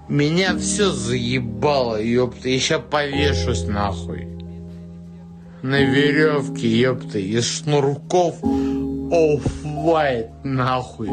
Меня все заебало, ёпта. Я ща повешусь нахуй. На веревке, ёпта, из шнурков Off-White нахуй.